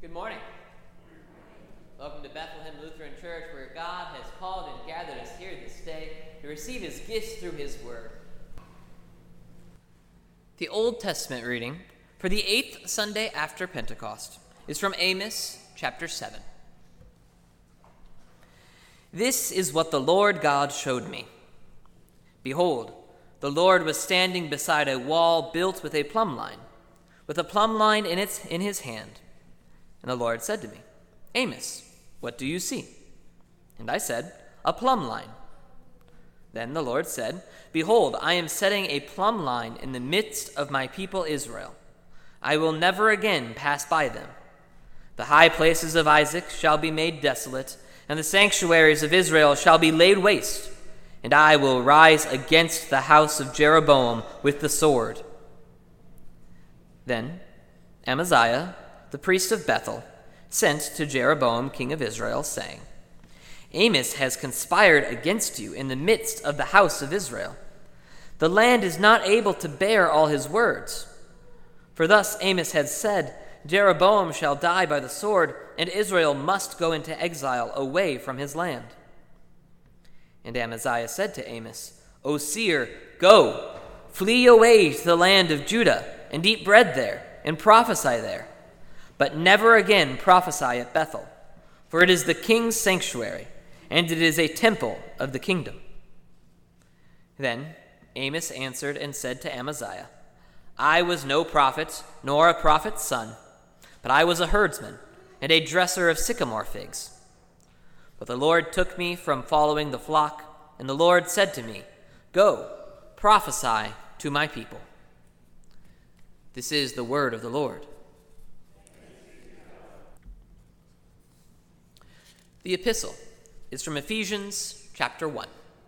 Good morning. Welcome to Bethlehem Lutheran Church, where God has called and gathered us here this day to receive his gifts through his word. The Old Testament reading for the 8th Sunday after Pentecost is from Amos chapter 7. This is what the Lord God showed me. Behold, the Lord was standing beside a wall built with a plumb line, with a plumb line in his hand. And the Lord said to me, Amos, what do you see? And I said, a plumb line. Then the Lord said, Behold, I am setting a plumb line in the midst of my people Israel. I will never again pass by them. The high places of Isaac shall be made desolate, and the sanctuaries of Israel shall be laid waste. And I will rise against the house of Jeroboam with the sword. Then Amaziah, the priest of Bethel, sent to Jeroboam, king of Israel, saying, Amos has conspired against you in the midst of the house of Israel. The land is not able to bear all his words. For thus Amos has said, Jeroboam shall die by the sword, and Israel must go into exile away from his land. And Amaziah said to Amos, O seer, go, flee away to the land of Judah, and eat bread there, and prophesy there. But never again prophesy at Bethel, for it is the king's sanctuary, and it is a temple of the kingdom. Then Amos answered and said to Amaziah, I was no prophet, nor a prophet's son, but I was a herdsman and a dresser of sycamore figs. But the Lord took me from following the flock, and the Lord said to me, Go, prophesy to my people. This is the word of the Lord. The epistle is from Ephesians chapter 1.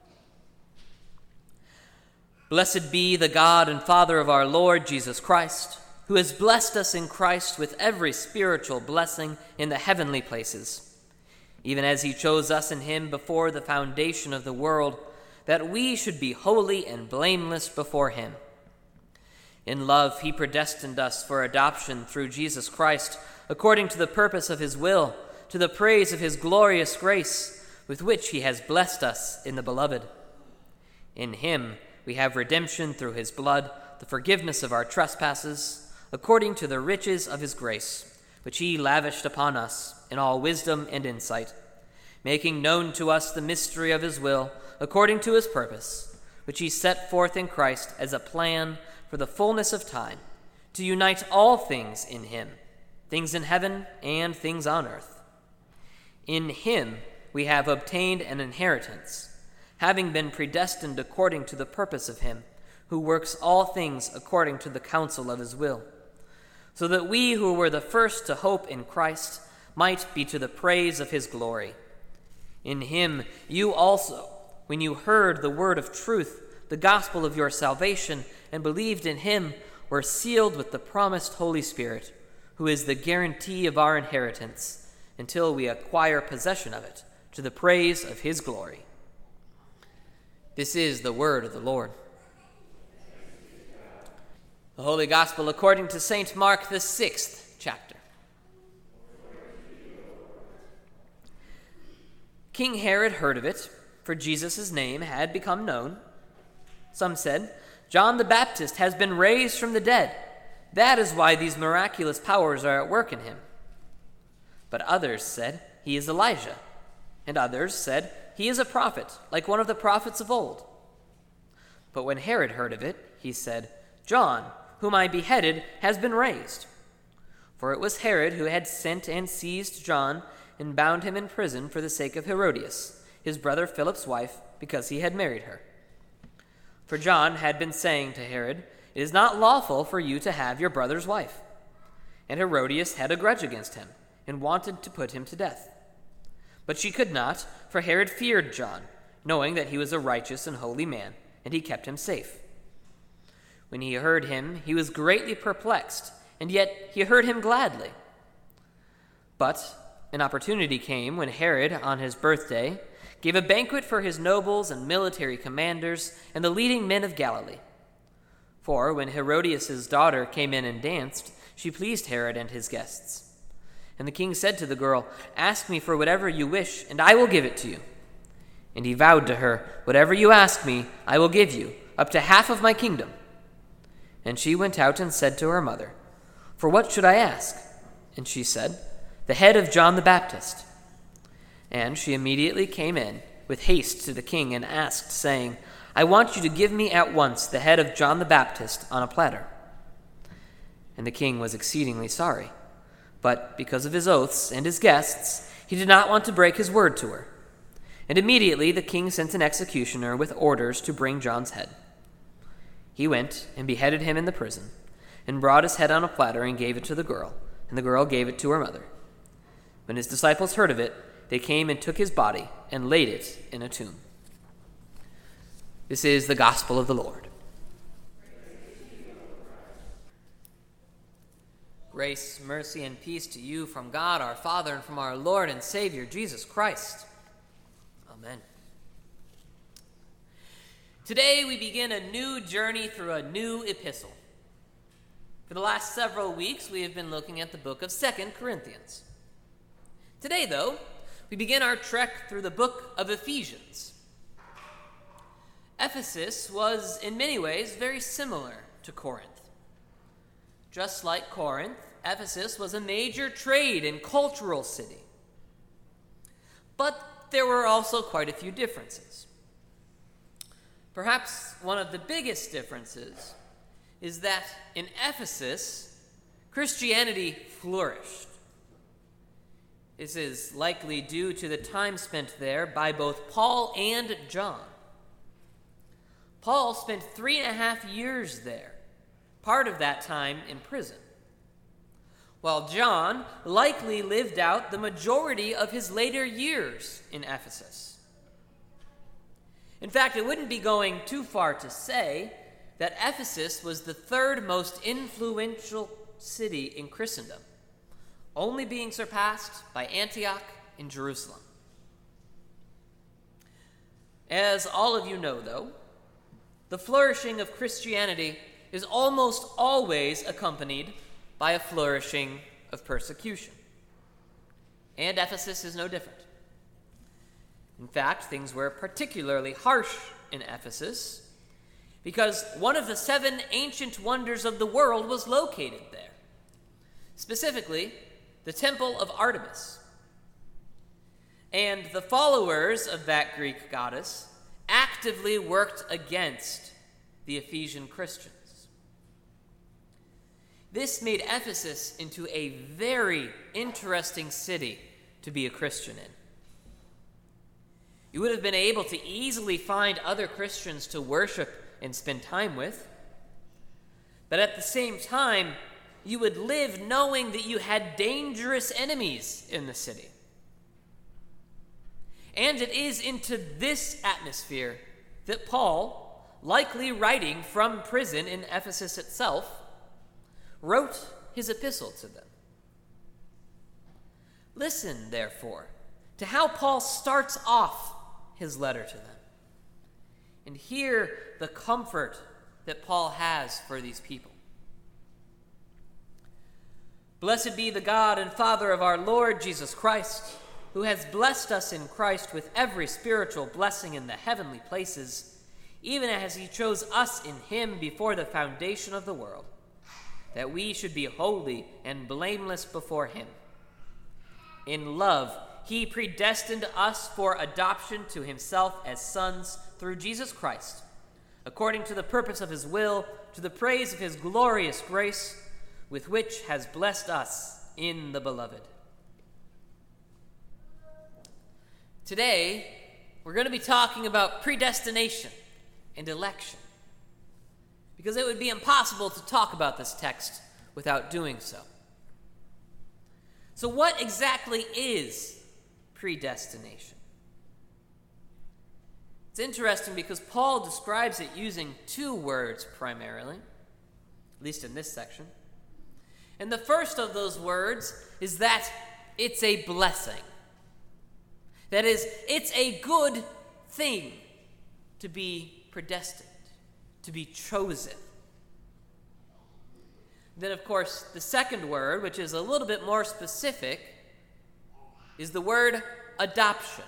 Blessed be the God and Father of our Lord Jesus Christ, who has blessed us in Christ with every spiritual blessing in the heavenly places, even as he chose us in him before the foundation of the world, that we should be holy and blameless before him. In love he predestined us for adoption through Jesus Christ, according to the purpose of his will, to the praise of his glorious grace, with which he has blessed us in the Beloved. In him we have redemption through his blood, the forgiveness of our trespasses, according to the riches of his grace, which he lavished upon us in all wisdom and insight, making known to us the mystery of his will, according to his purpose, which he set forth in Christ as a plan for the fullness of time, to unite all things in him, things in heaven and things on earth. In him we have obtained an inheritance, having been predestined according to the purpose of him, who works all things according to the counsel of his will, so that we who were the first to hope in Christ might be to the praise of his glory. In him you also, when you heard the word of truth, the gospel of your salvation, and believed in him, were sealed with the promised Holy Spirit, who is the guarantee of our inheritance, until we acquire possession of it, to the praise of his glory. This is the word of the Lord. The Holy Gospel according to St. Mark, the 6th chapter. King Herod heard of it, for Jesus' name had become known. Some said, John the Baptist has been raised from the dead. That is why these miraculous powers are at work in him. But others said, he is Elijah. And others said, he is a prophet, like one of the prophets of old. But when Herod heard of it, he said, John, whom I beheaded, has been raised. For it was Herod who had sent and seized John and bound him in prison for the sake of Herodias, his brother Philip's wife, because he had married her. For John had been saying to Herod, It is not lawful for you to have your brother's wife. And Herodias had a grudge against him, and wanted to put him to death. But she could not, for Herod feared John, knowing that he was a righteous and holy man, and he kept him safe. When he heard him, he was greatly perplexed, and yet he heard him gladly. But an opportunity came when Herod, on his birthday, gave a banquet for his nobles and military commanders and the leading men of Galilee. For when Herodias' daughter came in and danced, she pleased Herod and his guests. And the king said to the girl, "Ask me for whatever you wish, and I will give it to you." And he vowed to her, "Whatever you ask me, I will give you, up to half of my kingdom." And she went out and said to her mother, "For what should I ask?" And she said, "The head of John the Baptist." And she immediately came in with haste to the king and asked, saying, "I want you to give me at once the head of John the Baptist on a platter." And the king was exceedingly sorry, but because of his oaths and his guests, he did not want to break his word to her. And immediately the king sent an executioner with orders to bring John's head. He went and beheaded him in the prison, and brought his head on a platter and gave it to the girl, and the girl gave it to her mother. When his disciples heard of it, they came and took his body and laid it in a tomb. This is the gospel of the Lord. Grace, mercy, and peace to you from God our Father and from our Lord and Savior, Jesus Christ. Amen. Today we begin a new journey through a new epistle. For the last several weeks we have been looking at the book of 2 Corinthians. Today, though, we begin our trek through the book of Ephesians. Ephesus was in many ways very similar to Corinth. Just like Corinth, Ephesus was a major trade and cultural city. But there were also quite a few differences. Perhaps one of the biggest differences is that in Ephesus, Christianity flourished. This is likely due to the time spent there by both Paul and John. Paul spent 3.5 years there, part of that time in prison, while John likely lived out the majority of his later years in Ephesus. In fact, it wouldn't be going too far to say that Ephesus was the third most influential city in Christendom, only being surpassed by Antioch and Jerusalem. As all of you know, though, the flourishing of Christianity is almost always accompanied by a flourishing of persecution. And Ephesus is no different. In fact, things were particularly harsh in Ephesus because one of the 7 ancient wonders of the world was located there. Specifically, the Temple of Artemis. And the followers of that Greek goddess actively worked against the Ephesian Christians. This made Ephesus into a very interesting city to be a Christian in. You would have been able to easily find other Christians to worship and spend time with, but at the same time, you would live knowing that you had dangerous enemies in the city. And it is into this atmosphere that Paul, likely writing from prison in Ephesus itself, wrote his epistle to them. Listen, therefore, to how Paul starts off his letter to them, and hear the comfort that Paul has for these people. Blessed be the God and Father of our Lord Jesus Christ, who has blessed us in Christ with every spiritual blessing in the heavenly places, even as he chose us in him before the foundation of the world, that we should be holy and blameless before him. In love, he predestined us for adoption to himself as sons through Jesus Christ, according to the purpose of his will, to the praise of his glorious grace, with which has blessed us in the beloved. Today, we're going to be talking about predestination and election, because it would be impossible to talk about this text without doing so. So what exactly is predestination? It's interesting because Paul describes it using 2 words primarily, at least in this section. And the first of those words is that it's a blessing. That is, it's a good thing to be predestined, to be chosen. Then, of course, the second word, which is a little bit more specific, is the word adoption.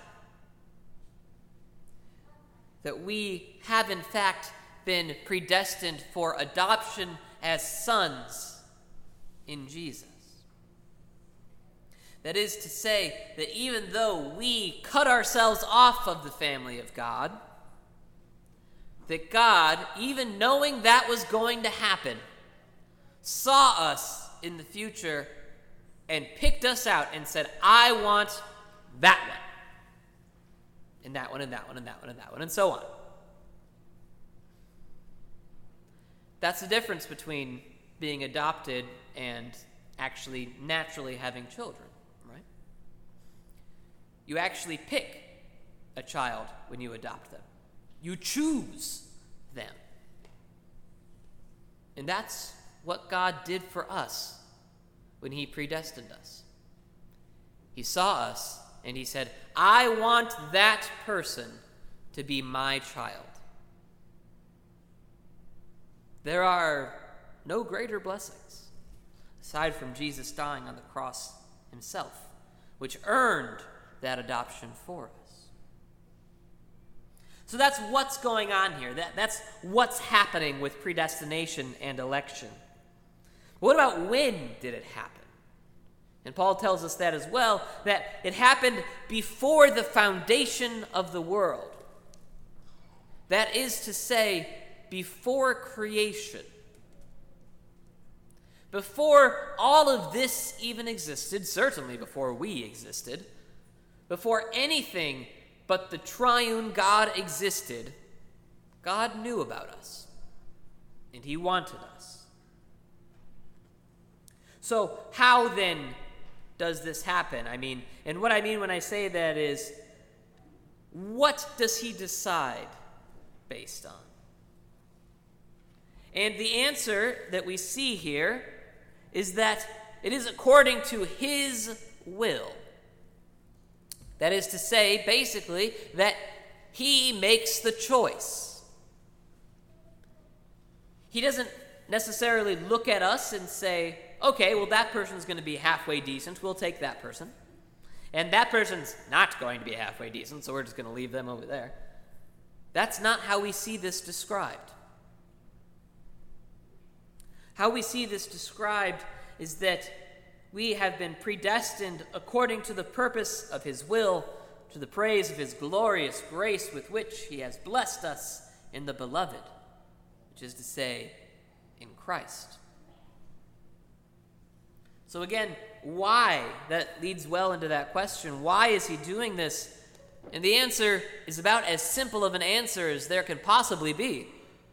That we have, in fact, been predestined for adoption as sons in Jesus. That is to say, that even though we cut ourselves off of the family of God, that God, even knowing that was going to happen, saw us in the future and picked us out and said, I want that one. And that one, and that one, and that one, and that one, and so on. That's the difference between being adopted and actually naturally having children, right? You actually pick a child when you adopt them. You choose them. And that's what God did for us when he predestined us. He saw us and he said, I want that person to be my child. There are no greater blessings aside from Jesus dying on the cross himself, which earned that adoption for us. So that's what's going on here. That's what's happening with predestination and election. What about when did it happen? And Paul tells us that as well, that it happened before the foundation of the world. That is to say, before creation. Before all of this even existed, certainly before we existed, before anything but the triune God existed, God knew about us, and he wanted us. So how then does this happen? And what I mean when I say that is, what does he decide based on? And the answer that we see here is that it is according to his will. That is to say, basically, that he makes the choice. He doesn't necessarily look at us and say, okay, well, that person's going to be halfway decent, we'll take that person. And that person's not going to be halfway decent, so we're just going to leave them over there. That's not how we see this described. How we see this described is that we have been predestined according to the purpose of his will, to the praise of his glorious grace with which he has blessed us in the beloved, which is to say, in Christ. So again, why? That leads well into that question. Why is he doing this? And the answer is about as simple of an answer as there can possibly be.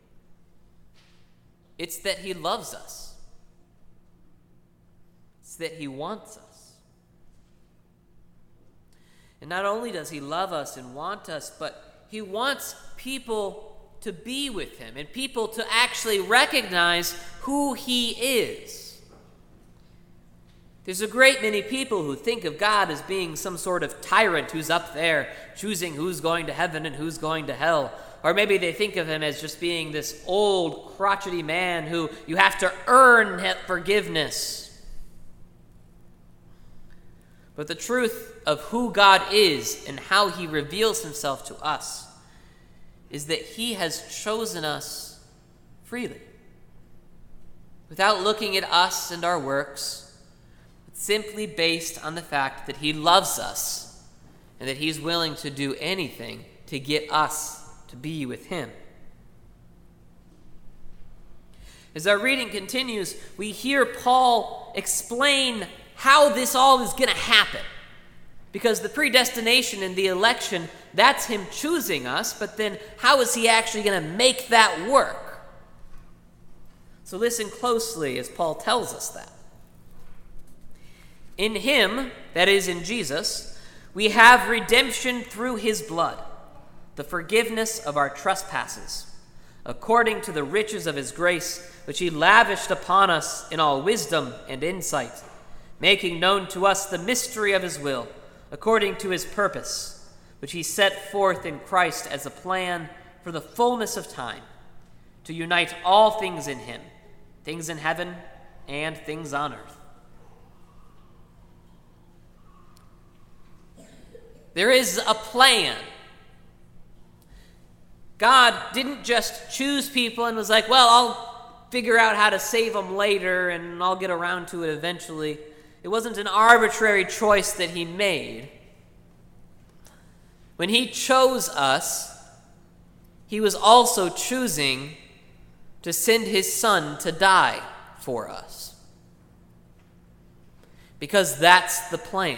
It's that he loves us. It's that he wants us. And not only does he love us and want us, but he wants people to be with him and people to actually recognize who he is. There's a great many people who think of God as being some sort of tyrant who's up there choosing who's going to heaven and who's going to hell. Or maybe they think of him as just being this old, crotchety man who you have to earn forgiveness. But the truth of who God is and how he reveals himself to us is that he has chosen us freely, without looking at us and our works, but simply based on the fact that he loves us and that he's willing to do anything to get us to be with him. As our reading continues, we hear Paul explain how this all is going to happen. Because the predestination and the election, that's him choosing us, but then how is he actually going to make that work? So listen closely as Paul tells us that. In him, that is in Jesus, we have redemption through his blood, the forgiveness of our trespasses, according to the riches of his grace, which he lavished upon us in all wisdom and insight, making known to us the mystery of his will, according to his purpose, which he set forth in Christ as a plan for the fullness of time, to unite all things in him, things in heaven and things on earth. There is a plan. God didn't just choose people and was like, well, I'll figure out how to save them later and I'll get around to it eventually. It wasn't an arbitrary choice that he made. When he chose us, he was also choosing to send his Son to die for us. Because that's the plan.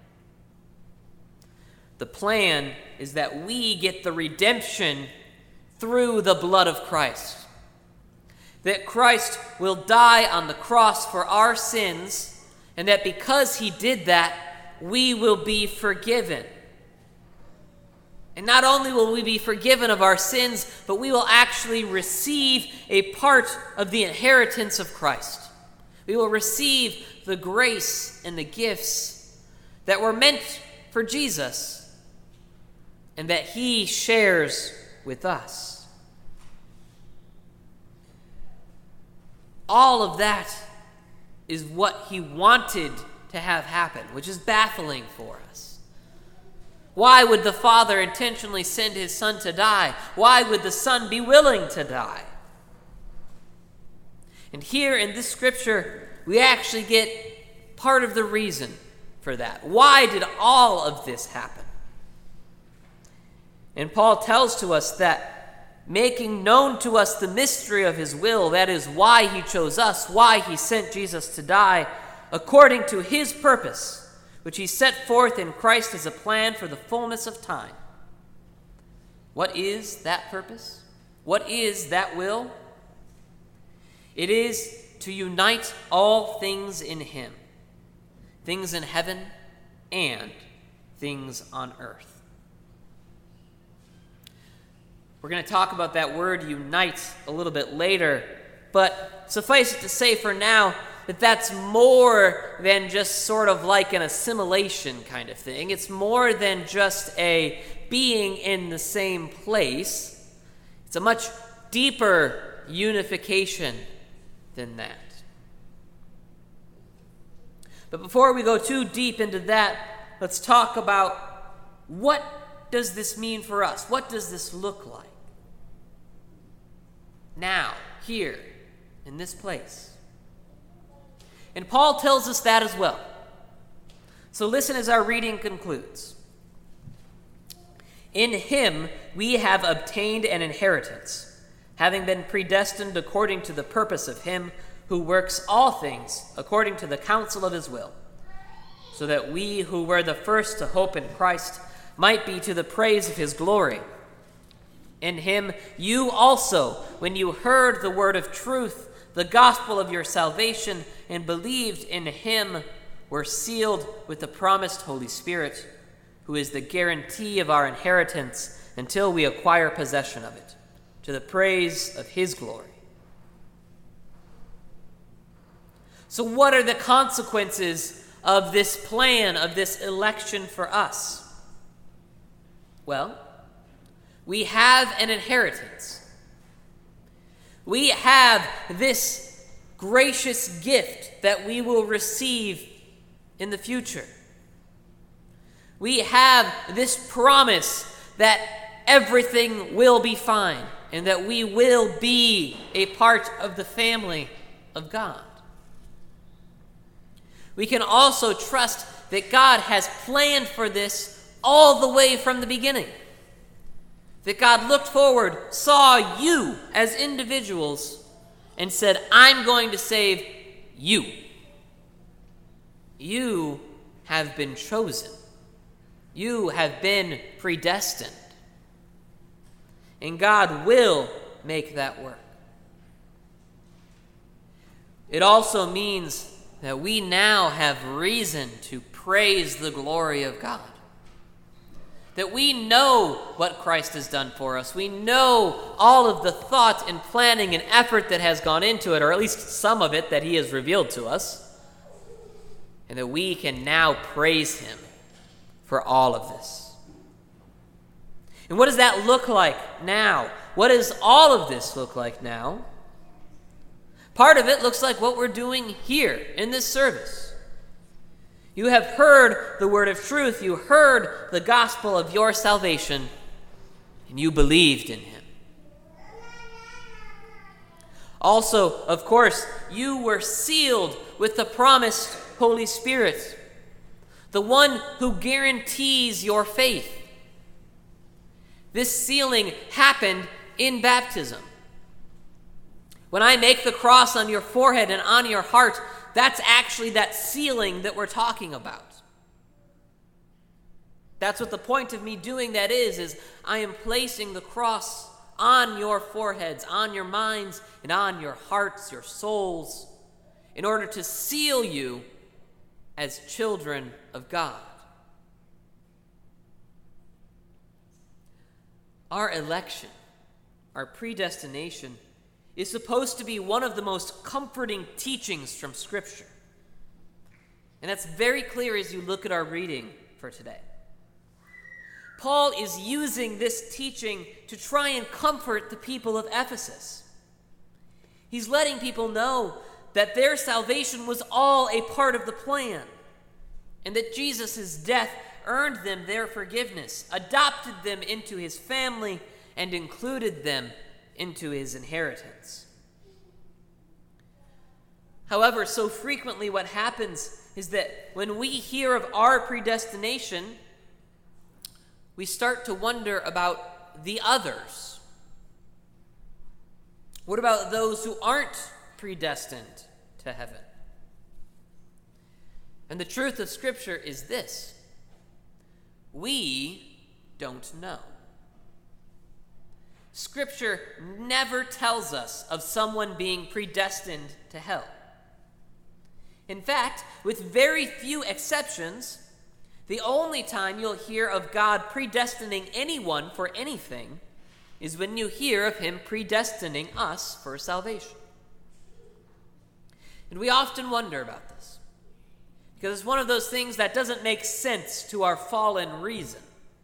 The plan is that we get the redemption through the blood of Christ. That Christ will die on the cross for our sins, and that because he did that, we will be forgiven. And not only will we be forgiven of our sins, but we will actually receive a part of the inheritance of Christ. We will receive the grace and the gifts that were meant for Jesus and that he shares with us. All of that is what he wanted to have happen, which is baffling for us. Why would the Father intentionally send his Son to die? Why would the Son be willing to die? And here in this scripture, we actually get part of the reason for that. Why did all of this happen? And Paul tells to us that making known to us the mystery of his will, that is why he chose us, why he sent Jesus to die, according to his purpose, which he set forth in Christ as a plan for the fullness of time. What is that purpose? What is that will? It is to unite all things in him, things in heaven and things on earth. We're going to talk about that word unite a little bit later, but suffice it to say for now that that's more than just sort of like an assimilation kind of thing. It's more than just a being in the same place. It's a much deeper unification than that. But before we go too deep into that, let's talk about what does this mean for us? What does this look like? Now, here, in this place. And Paul tells us that as well. So listen as our reading concludes. In him we have obtained an inheritance, having been predestined according to the purpose of him who works all things according to the counsel of his will, so that we who were the first to hope in Christ might be to the praise of his glory. In him you also, when you heard the word of truth, the gospel of your salvation, and believed in him, were sealed with the promised Holy Spirit, who is the guarantee of our inheritance until we acquire possession of it, to the praise of his glory. So what are the consequences of this plan, of this election for us? Well, we have an inheritance. We have this gracious gift that we will receive in the future. We have this promise that everything will be fine and that we will be a part of the family of God. We can also trust that God has planned for this all the way from the beginning. That God looked forward, saw you as individuals, and said, I'm going to save you. You have been chosen. You have been predestined. And God will make that work. It also means that we now have reason to praise the glory of God. That we know what Christ has done for us. We know all of the thought and planning and effort that has gone into it, or at least some of it that he has revealed to us. And that we can now praise him for all of this. And what does that look like now? What does all of this look like now? Part of it looks like what we're doing here in this service. You have heard the word of truth. You heard the gospel of your salvation, and you believed in him. Also, of course, you were sealed with the promised Holy Spirit, the one who guarantees your faith. This sealing happened in baptism. When I make the cross on your forehead and on your heart, that's actually that sealing that we're talking about. That's what the point of me doing that is I am placing the cross on your foreheads, on your minds, and on your hearts, your souls, in order to seal you as children of God. Our election, our predestination, is supposed to be one of the most comforting teachings from Scripture. And that's very clear as you look at our reading for today. Paul is using this teaching to try and comfort the people of Ephesus. He's letting people know that their salvation was all a part of the plan, and that Jesus' death earned them their forgiveness, adopted them into his family, and included them into his inheritance. However, so frequently what happens is that when we hear of our predestination, we start to wonder about the others. What about those who aren't predestined to heaven? And the truth of Scripture is this: we don't know. Scripture never tells us of someone being predestined to hell. In fact, with very few exceptions, the only time you'll hear of God predestining anyone for anything is when you hear of him predestining us for salvation. And we often wonder about this, because it's one of those things that doesn't make sense to our fallen reason.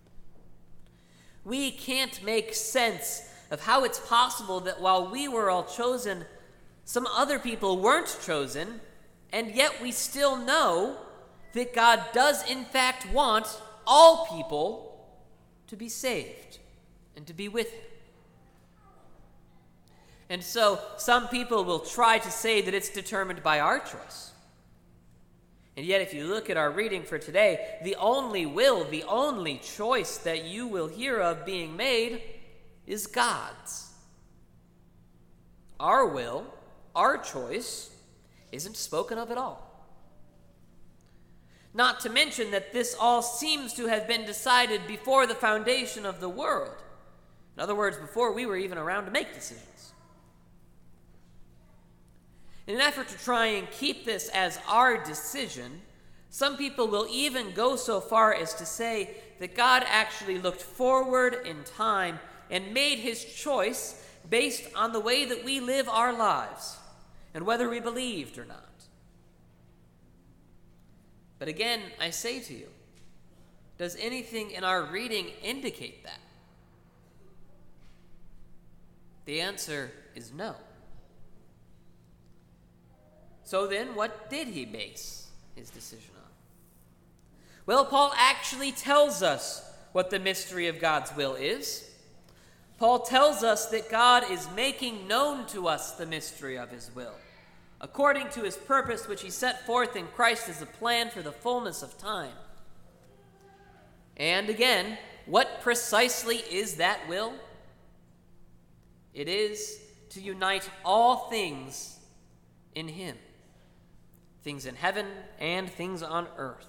We can't make sense of how it's possible that while we were all chosen, some other people weren't chosen, and yet we still know that God does in fact want all people to be saved and to be with him. And so some people will try to say that it's determined by our choice. And yet if you look at our reading for today, the only choice that you will hear of being made is God's. Our will, our choice, isn't spoken of at all. Not to mention that this all seems to have been decided before the foundation of the world. In other words, before we were even around to make decisions. In an effort to try and keep this as our decision, some people will even go so far as to say that God actually looked forward in time and made his choice based on the way that we live our lives and whether we believed or not. But again, I say to you, does anything in our reading indicate that? The answer is no. So then, what did he base his decision on? Well, Paul actually tells us what the mystery of God's will is. Paul tells us that God is making known to us the mystery of his will, according to his purpose which he set forth in Christ as a plan for the fullness of time. And again, what precisely is that will? It is to unite all things in him, things in heaven and things on earth.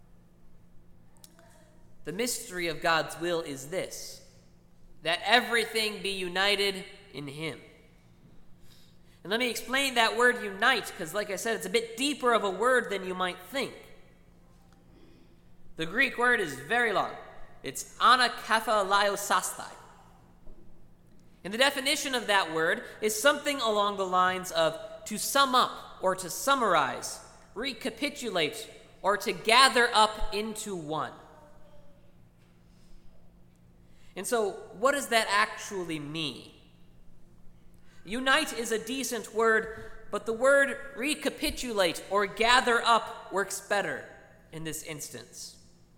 The mystery of God's will is this: that everything be united in him. And let me explain that word unite, because like I said, it's a bit deeper of a word than you might think. The Greek word is very long. It's anakephalaiosastai. And the definition of that word is something along the lines of to sum up or to summarize, recapitulate, or to gather up into one. And so, what does that actually mean? Unite is a decent word, but the word recapitulate or gather up works better in this instance.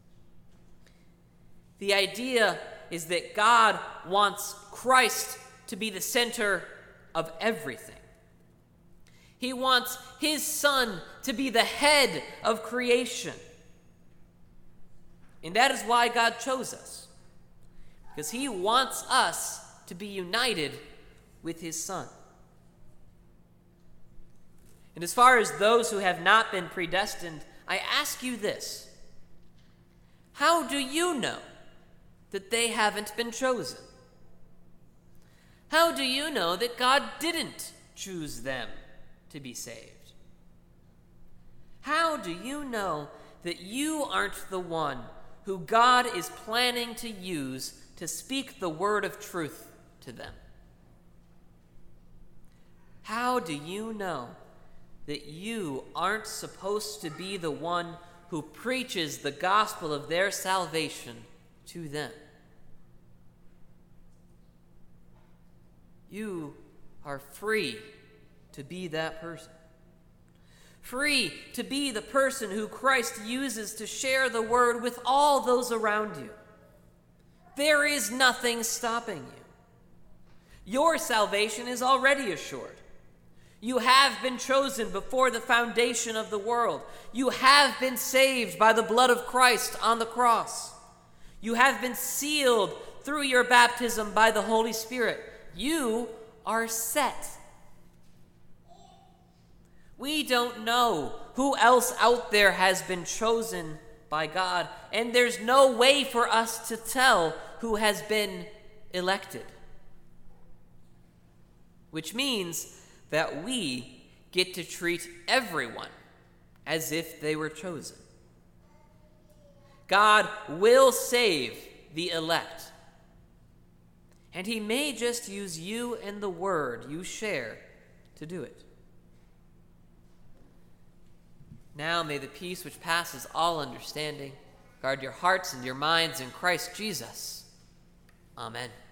The idea is that God wants Christ to be the center of everything. He wants his Son to be the head of creation. And that is why God chose us, because he wants us to be united with his Son. And as far as those who have not been predestined, I ask you this: how do you know that they haven't been chosen? How do you know that God didn't choose them to be saved? How do you know that you aren't the one who God is planning to use to speak the word of truth to them? How do you know that you aren't supposed to be the one who preaches the gospel of their salvation to them? You are free to be that person. Free to be the person who Christ uses to share the word with all those around you. There is nothing stopping you. Your salvation is already assured. You have been chosen before the foundation of the world. You have been saved by the blood of Christ on the cross. You have been sealed through your baptism by the Holy Spirit. You are set. We don't know who else out there has been chosen by God, and there's no way for us to tell who has been elected. Which means that we get to treat everyone as if they were chosen. God will save the elect, and he may just use you and the word you share to do it. Now may the peace which passes all understanding guard your hearts and your minds in Christ Jesus. Amen.